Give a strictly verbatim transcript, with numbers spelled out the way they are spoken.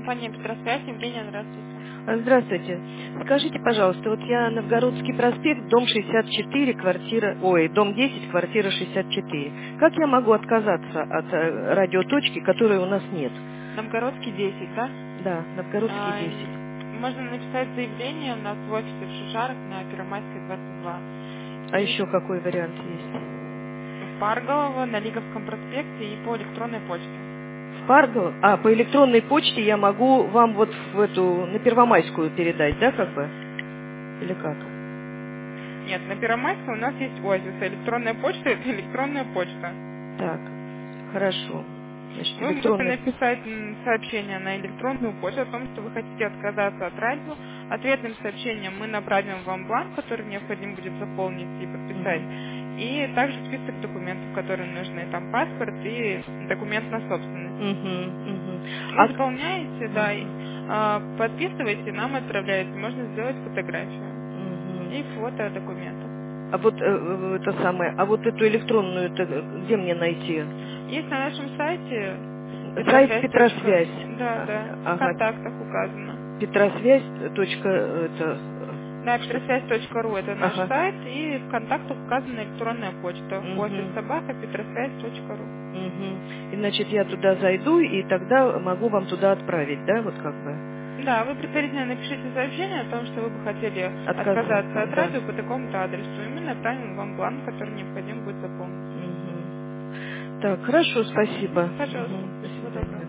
компания «Петросвязь». Евгения, здравствуйте. Здравствуйте. Скажите, пожалуйста, вот я Новгородский проспект, дом шестьдесят четыре, квартира, ой, дом десять, квартира шестьдесят четыре. Как я могу отказаться от э, радиоточки, которой у нас нет? Новгородский десять, да? Да, Новгородский А, десять. можно написать заявление у нас в офисе в Шишарах на Первомайской двадцать два. А И еще какой вариант есть? в Парголово, на Лиговском проспекте и по электронной почте. В Парго? А, по электронной почте я могу вам вот в эту, на Первомайскую передать, да, как бы? Или как? Нет, на Первомайской у нас есть оазис. Электронная почта – это электронная почта. Так, хорошо. Значит, Вы можете электронная... написать м, сообщение на электронную почту о том, что вы хотите отказаться от радио. Ответным сообщением мы направим вам бланк, который необходимо будет заполнить и подписать. И также список документов, которые нужны. Там паспорт и документ на собственность. Угу, угу. Вы А... заполняете, да, и, Угу. а, подписываете, нам отправляете. Можно сделать фотографию Угу. и фото документов. А вот э, э, это самое, а вот эту электронную, где мне найти? Есть на нашем сайте Сайт петросвязь. Петросвязь. Да, А, да, в Ага, контактах указано. Петросвязь. Точка, это, Да, что? петросвязь точка ру это наш Ага. сайт, и в контактах указана электронная почта. Офис Угу. собака петросвязь точка ру. Угу. И значит я туда зайду и тогда могу вам туда отправить, да, вот как бы? Да, вы предварительно напишите сообщение о том, что вы бы хотели отказаться Отказаться, от да. радио по такому-то адресу, и мы направим вам бланк, который необходимо будет заполнить. Угу. Так, хорошо, спасибо. Пожалуйста, Угу. До всего свидания. доброго.